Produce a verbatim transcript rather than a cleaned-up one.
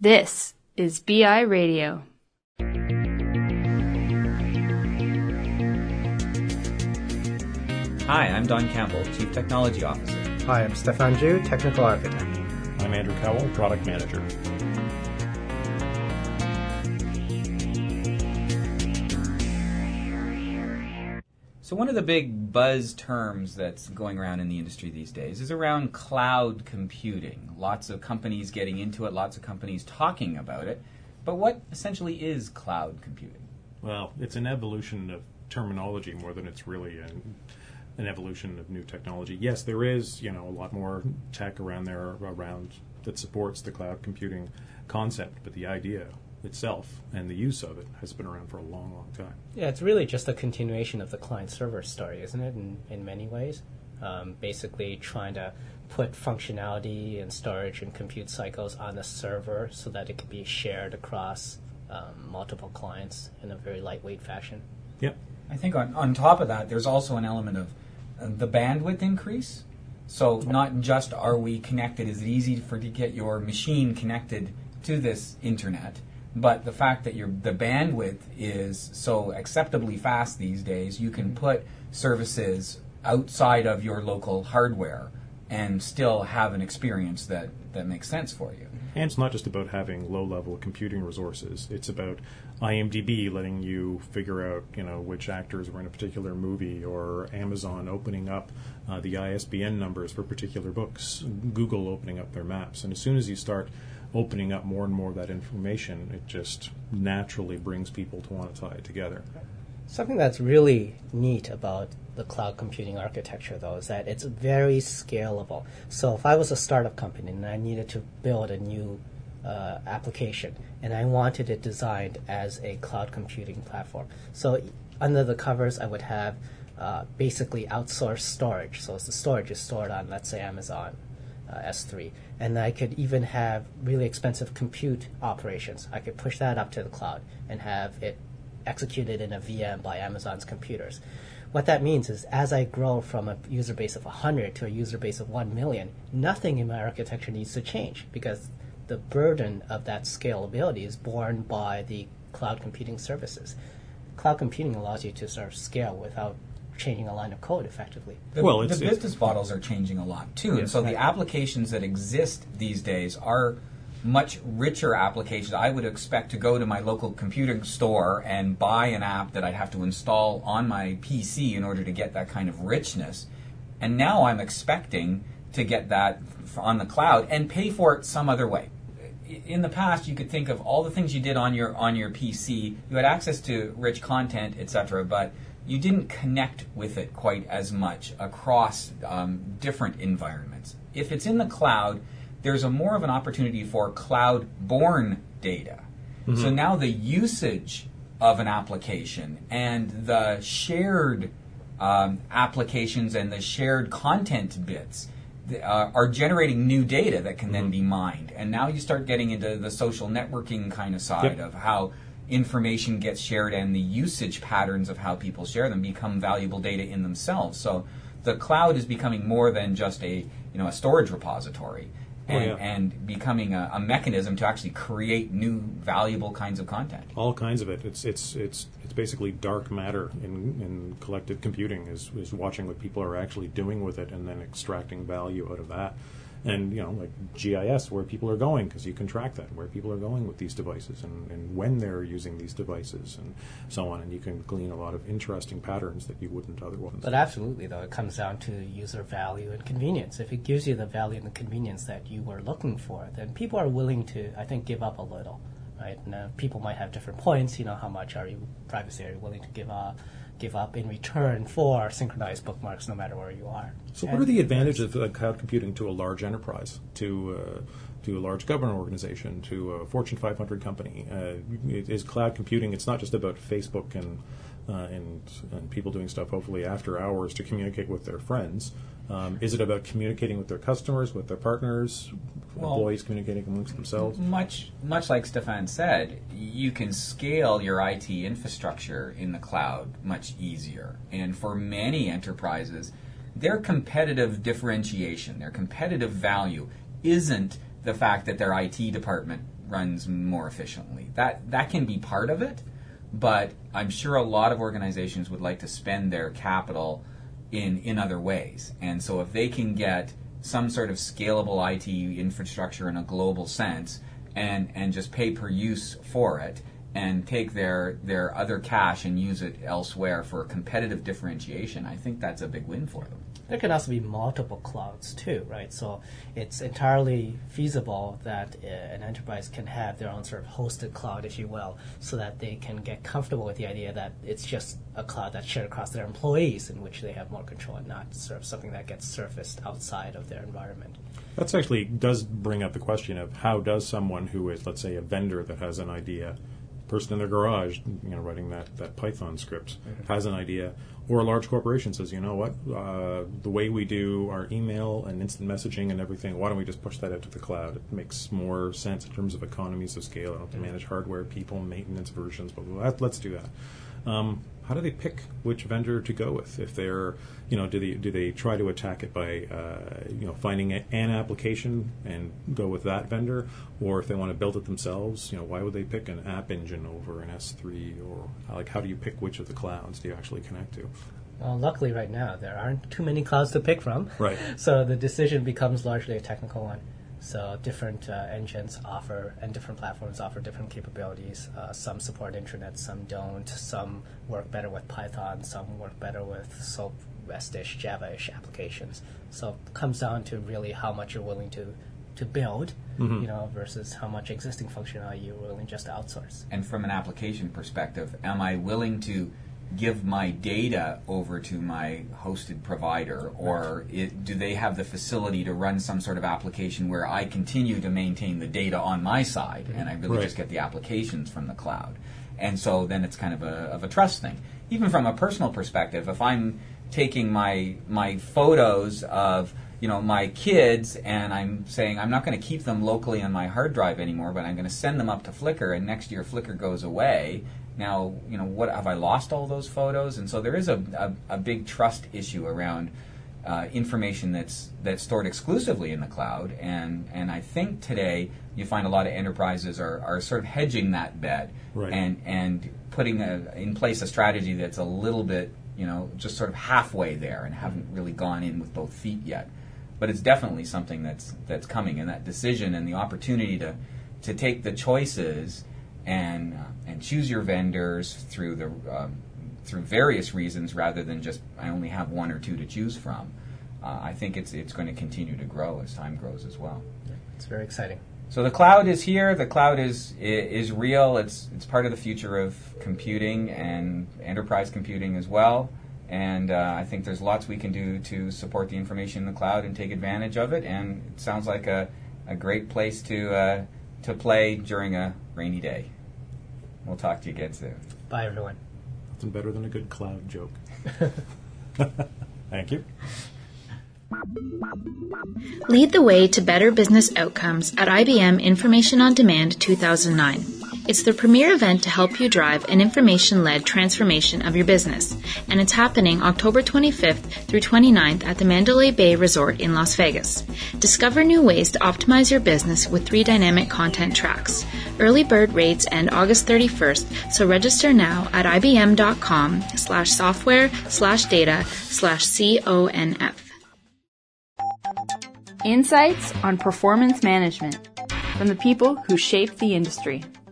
This is B I Radio. Hi, I'm Don Campbell, Chief Technology Officer. Hi, I'm Stefan Ju, Technical Architect. I'm Andrew Cowell, Product Manager. So one of the big buzz terms that's going around in the industry these days is around cloud computing. Lots of companies getting into it, lots of companies talking about it. But what essentially is cloud computing? Well, it's an evolution of terminology more than it's really an, an evolution of new technology. Yes, there is, you know, a lot more tech around there around that supports the cloud computing concept, but the idea itself and the use of it has been around for a long, long time. Yeah, it's really just a continuation of the client-server story, isn't it, in, in many ways? Um, basically trying to put functionality and storage and compute cycles on the server so that it can be shared across um, multiple clients in a very lightweight fashion. Yep. I think on, on top of that, there's also an element of uh, the bandwidth increase. So not just are we connected, is it easy for to get your machine connected to this internet, but the fact that your the bandwidth is so acceptably fast these days, you can put services outside of your local hardware and still have an experience that, that makes sense for you. And it's not just about having low-level computing resources. It's about I M D B letting you figure out, you know, which actors were in a particular movie, or Amazon opening up uh, the I S B N numbers for particular books, Google opening up their maps. And as soon as you start opening up more and more of that information, it just naturally brings people to want to tie it together. Something that's really neat about the cloud computing architecture, though, is that it's very scalable. So if I was a startup company and I needed to build a new uh, application and I wanted it designed as a cloud computing platform, so under the covers I would have uh, basically outsourced storage. So the storage is stored on, let's say, Amazon uh, S three. And I could even have really expensive compute operations. I could push that up to the cloud and have it executed in a V M by Amazon's computers. What that means is as I grow from a user base of one hundred to a user base of one million, nothing in my architecture needs to change because the burden of that scalability is borne by the cloud computing services. Cloud computing allows you to sort of scale without changing a line of code effectively. The, well, the it's, business it's, models are changing a lot too, yes, and so right. the applications that exist these days are much richer applications. I would expect to go to my local computing store and buy an app that I'd have to install on my P C in order to get that kind of richness. And now I'm expecting to get that on the cloud and pay for it some other way. In the past, you could think of all the things you did on your on your P C. You had access to rich content, et cetera, but you didn't connect with it quite as much across um, different environments. If it's in the cloud, there's a more of an opportunity for cloud-borne data. Mm-hmm. So now the usage of an application and the shared um, applications and the shared content bits uh, are generating new data that can mm-hmm. then be mined. And now you start getting into the social networking kind of side yep. of how information gets shared, and the usage patterns of how people share them become valuable data in themselves. So the cloud is becoming more than just a you know a storage repository. And, oh, yeah. and becoming a, a mechanism to actually create new valuable kinds of content. All kinds of it. It's it's it's it's basically dark matter in, in collective computing. Is is watching what people are actually doing with it and then extracting value out of that. And you know, like G I S, where people are going, because you can track that, where people are going with these devices and, and when they're using these devices and so on. And you can glean a lot of interesting patterns that you wouldn't otherwise. But absolutely, though, it comes down to user value and convenience. If it gives you the value and the convenience that you were looking for, then people are willing to, I think, give up a little, right? And uh, people might have different points. You know, how much are you privacy are you willing to give up? give up in return for synchronized bookmarks no matter where you are. So and what are the advantages of uh, cloud computing to a large enterprise, to uh, to a large government organization, to a Fortune five hundred company? Uh, is cloud computing, it's not just about Facebook and, uh, and, and people doing stuff hopefully after hours to communicate with their friends. Um, is it about communicating with their customers, with their partners, well, employees communicating amongst themselves? Much much like Stefan said, you can scale your I T infrastructure in the cloud much easier. And for many enterprises, their competitive differentiation, their competitive value isn't the fact that their I T department runs more efficiently. That that can be part of it, but I'm sure a lot of organizations would like to spend their capital in in other ways. And so if they can get some sort of scalable I T infrastructure in a global sense and and just pay per use for it and take their their other cash and use it elsewhere for competitive differentiation, I think that's a big win for them. There can also be multiple clouds too, right? So it's entirely feasible that uh, an enterprise can have their own sort of hosted cloud, if you will, so that they can get comfortable with the idea that it's just a cloud that's shared across their employees, in which they have more control, and not sort of something that gets surfaced outside of their environment. That's actually does bring up the question of how does someone who is, let's say, a vendor that has an idea, person in their garage, you know, writing that, that Python script, mm-hmm. has an idea, or a large corporation says, you know what, uh, the way we do our email and instant messaging and everything, why don't we just push that out to the cloud? It makes more sense in terms of economies of scale. I don't have to manage hardware, people, maintenance versions, but let's do that. Um, how do they pick which vendor to go with? If they're, you know, do they do they try to attack it by, uh, you know, finding a, an application and go with that vendor, or if they want to build it themselves, you know, why would they pick an App Engine over an S three, or like how do you pick which of the clouds do you actually connect to? Well, luckily, right now there aren't too many clouds to pick from. Right. So the decision becomes largely a technical one. So different uh, engines offer, and different platforms offer different capabilities. Uh, some support intranet, some don't. Some work better with Python, some work better with SOAP, REST-ish, Java-ish applications. So it comes down to really how much you're willing to, to build, mm-hmm. you know, versus how much existing functionality you're willing just to outsource. And from an application perspective, am I willing to give my data over to my hosted provider, or it, do they have the facility to run some sort of application where I continue to maintain the data on my side and I really right. just get the applications from the cloud? And so then it's kind of a, of a trust thing. Even from a personal perspective, if I'm taking my my photos of you know my kids and I'm saying I'm not going to keep them locally on my hard drive anymore, but I'm going to send them up to Flickr, and next year Flickr goes away. Now, you know, what have I lost all those photos? And so there is a, a, a big trust issue around uh, information that's that's stored exclusively in the cloud. And, and I think today you find a lot of enterprises are, are sort of hedging that bet right. and and putting a, in place a strategy that's a little bit, you know, just sort of halfway there and haven't really gone in with both feet yet. But it's definitely something that's that's coming, and that decision and the opportunity to to take the choices and uh, and choose your vendors through the um, through various reasons rather than just I only have one or two to choose from. Uh, I think it's it's going to continue to grow as time grows as well. Yeah, it's very exciting. So the cloud is here. The cloud is is real. It's it's part of the future of computing and enterprise computing as well. And uh, I think there's lots we can do to support the information in the cloud and take advantage of it. And it sounds like a, a great place to uh, to play during a rainy day. We'll talk to you again soon. Bye, everyone. Nothing better than a good cloud joke. Thank you. Lead the way to better business outcomes at I B M Information on Demand two thousand nine. It's the premier event to help you drive an information-led transformation of your business, and it's happening October twenty-fifth through twenty-ninth at the Mandalay Bay Resort in Las Vegas. Discover new ways to optimize your business with three dynamic content tracks. Early bird rates end August thirty-first, so register now at ibm.com slash software slash data slash CONF. Insights on performance management from the people who shape the industry.